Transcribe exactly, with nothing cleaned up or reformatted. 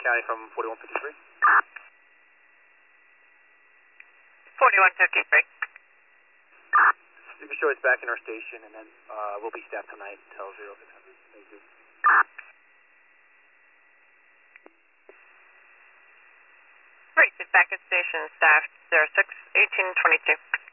County from forty-one fifty-three. forty-one fifty-three. Be sure it's back in our station, and then uh, we'll be staffed tonight until zero six hundred. Thank you. Great, it's back at station, staffed zero six eighteen twenty-two.